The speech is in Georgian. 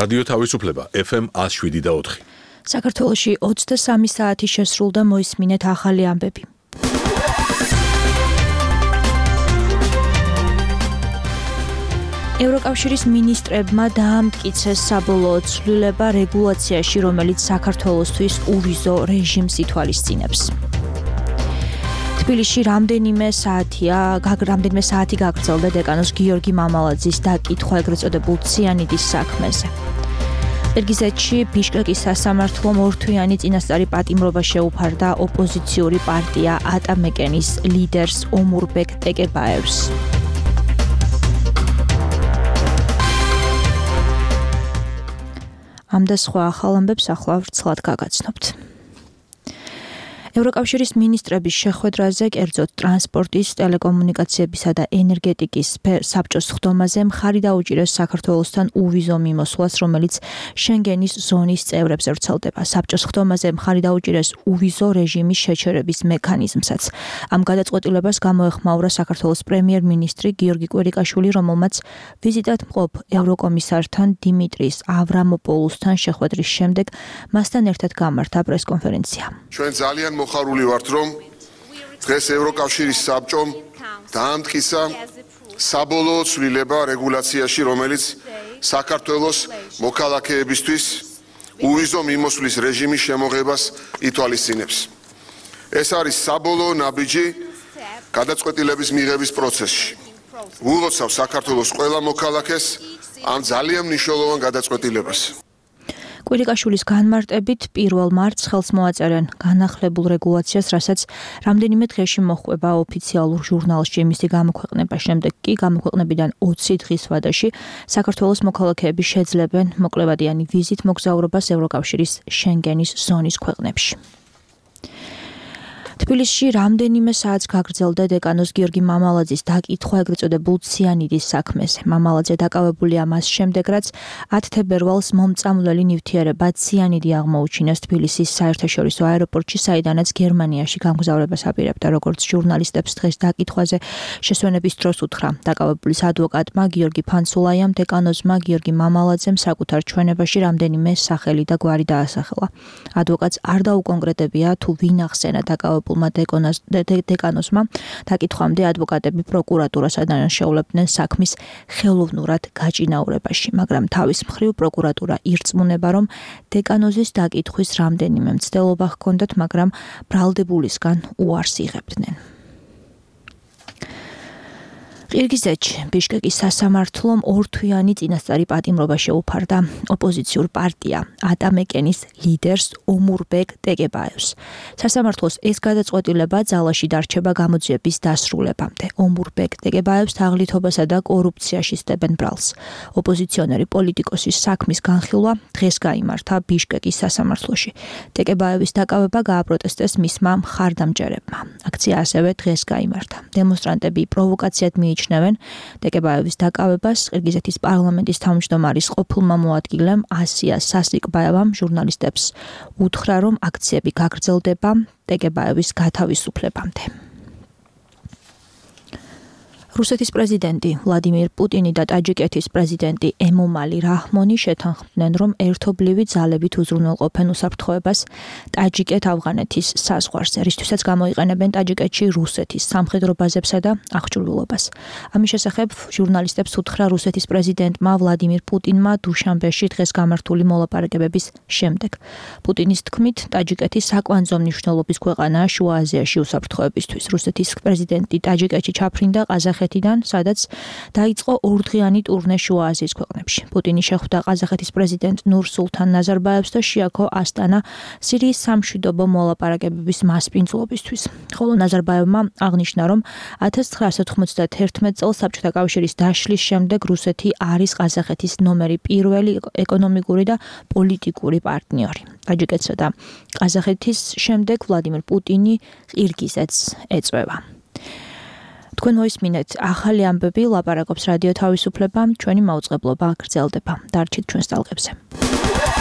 რადიო თავისუფლება FM 107.4. საქართველოში 23 საათი შესრულდა, მოისმინეთ ახალი ამბები. ევროკავშირის მინისტრებმა დაამტკიცეს საბოლოო ცვლილება რეგულაციაში, რომელიც საქართველოსთვის უვიზო რეჟიმს ითვალისწინებს. თბილისში რამდენიმე საათი გაგრძელდა დეკანოს გიორგი მამალაძის დაკითხვა ეგრეთ წოდებულ ციანიდის საქმეზე. ყირგიზეთში ბიშკეკის სასამართლომ ორთვიანი წინასწარი პატიმრობა შეუფარდა ოპოზიციური პარტია ატამეკენის ლიდერს ომურბეკ ტეკებაევს. ამ და სხვა ახალ ამბებს ახლა ვრცლად გაგაცნობთ. ევროკავშირის მინისტრების შეხვედრაზე, კერძოდ ტრანსპორტის, ტელეკომუნიკაციებისა და ენერგეტიკის საბჭოს ხდომაზე მხარი დაუჭირეს საქართველოსთან უვიზო მიმოსვლას, რომელიც შენგენის ზონის წევრებს ვრცელდება. საბჭოს ხდომაზე მხარი დაუჭირეს უვიზო რეჟიმის შეჩერების მექანიზმსაც. ამ გადაწყვეტილებას გამოეხმაურა საქართველოს პრემიერ-მინისტრი გიორგი კვირიკაშვილი, რომელმაც ვიზიტად მყოფ ევროკომისართან დიმიტრის ავრამოპოულუსთან შეხვედრის შემდეგ მასთან ერთად გამართა პრესკონფერენცია. ჩვენ ძალიან მოხარული ვართ, რომ დღეს ევროკავშირის საბჭომ დაამტკიცა საბოლოო ცვლილება რეგულაციაში, რომელიც საქართველოს მოქალაქეებისთვის უვიზო მიმოსვლის რეჟიმის შემოღებას ითვალისწინებს. ეს არის საბოლოო ნაბიჯი გადაწყვეტილების მიღების პროცესში. ვულოცავ საქართველოს ყველა მოქალაქეს ამ ძალიან მნიშვნელოვან გადაწყვეტილებას. კვირიკაშვილის განმარტებით 1 მარტს ხელს მოაწერენ განახლებულ რეგულაციას, რასაც რამდენიმე დღეში მოჰყვება ოფიციალურ ჟურნალში მისი გამოქვეყნება. შემდეგ კი გამოქვეყნებიდან 20 დღის ვადაში საქართველოს მოქალაქეები შეძლებენ მოკლებადიანი ვიზით მოგზაურობას ევროკავშირის შენგენის ზონის ქვეყნებში. თბილისში რამდენიმე საათს გაგრძელდა დეკანოს გიორგი მამალაძის დაკითხვა ეგრეთ წოდებულ ციანიდის საქმეზე. მამალაძე დაკავებულია მას შემდეგ, რაც 10 თებერვალს მომწამვლელი ნივთიერება ციანიდი აღმოუჩინეს თბილისის საერთაშორისო აეროპორტში, საიდანაც გერმანიაში გამგზავრებას აპირებდა. როგორც ჟურნალისტებს დღეს დაკითხვაზე შესვენების დროს უთხრა დაკავებულის ადვოკატმა გიორგი ფანცულაიამ, დეკანოზმა გიორგი მამალაძემ საკუთარ ჩვენებაში რამდენიმე სახელი და გვარი დაასახელა. ადვოკატს არ დაუკონკრეტებია თუ ვინ ახსენა დაკავებულ დეკანოსმა. დაკითხვამდე ადვოკატები პროკურატურას ადანაშაულებდნენ საქმის ხელოვნურად გაჭინაურებაში, მაგრამ თავის მხრივ პროკურატურა ირწმუნება, რომ დეკანოზის დაკითხვის რამდენიმე მცდელობა ჰქონდათ, მაგრამ ბრალდებულისგან უარს იღებდნენ. ყირგიზეთში ბიშკეკის სასამართლომ ორთვიანი წინასწარი პატიმრობა შეუფარდა ოპოზიციურ პარტია ატამეკენის ლიდერს ომურბეკ ტეკებაევს. სასამართლოს ეს გადაწყვეტილება ძალაში დარჩება გამოძიების დასრულებამდე. ომურბეკ ტეკებაევს თაღლითობასა და კორუფციაში სდებენ ბრალს. ოპოზიციონერი პოლიტიკოსის საქმის განხილვა დღეს გაიმართა ბიშკეკის სასამართლოში. ტეკებაევის დაკავება გააპროტესტეს მისმა მხარდამჭერებმა. აქცია ასევე დღეს გაიმართა. დემონსტრანტები პროვოკაციად მიიჩნევენ ტეკებაევის დაკავებას. ყირგიზეთის პარლამენტის თავმჯდომარის ყოფილმა მოადგილემ ასია სასიკბაევამ ჟურნალისტებს უთხრა, რომ აქციები გაგრძელდება ტეკებაევის გათავისუფლებამდე. რუსეთის პრეზიდენტი ვლადიმირ პუტინი და ტაჯიკეთის პრეზიდენტი ემომალი რაჰმონი შეთანხმდნენ, რომ ერთობლივი ძალებით უზრუნველყოფენ უსაფრთხოებას ტაჯიკეთ-ავღანეთის საზღვარზე, რისთვისაც გამოიყენებენ ტაჯიკეთში რუსეთის სამხედრო ბაზებსა და აღჭურვილობას. ამის შესახებ ჟურნალისტებს უთხრა რუსეთის პრეზიდენტმა ვლადიმირ პუტინმა დუშანბეში დღეს გამართული მოლაპარაკებების შემდეგ. პუტინის თქმით, ტაჯიკეთი საკვანძო მნიშვნელობის ქვეყანაა შუა აზიაში უსაფრთხოებისთვის. რუსეთის პრეზიდენტი ტაჯიკეთში ჩაფრინდა ყაზახეთიდან, სადაც დაიწყო ორდღიანი ტურნე შუა აზიის ქვეყნებში. პუტინი შეხვდა ყაზახეთის პრეზიდენტ ნურ-სულთან ნაზარბაევს და შეაქო ასტანა სირიის სამშვიდობო მოლაპარაკებების მასპინძლობისთვის. ხოლო ნაზარბაევმა აღნიშნა, რომ 1991 წელს საბჭოთა კავშირის დაშლის შემდეგ რუსეთი არის ყაზახეთის ნომერი პირველი ეკონომიკური და პოლიტიკური პარტნიორი. ტაჯიკეთსა და ყაზახეთის შემდეგ ვლადიმირ პუტინი ყირგიზეთს ეწვევა. თქვენ მოისმინეთ ახალი ამბები, ლაპარაკობს რადიო თავისუფლება, ჩვენი მაუწყებლობა გრძელდება. დარჩით ჩვენს ტალღებზე.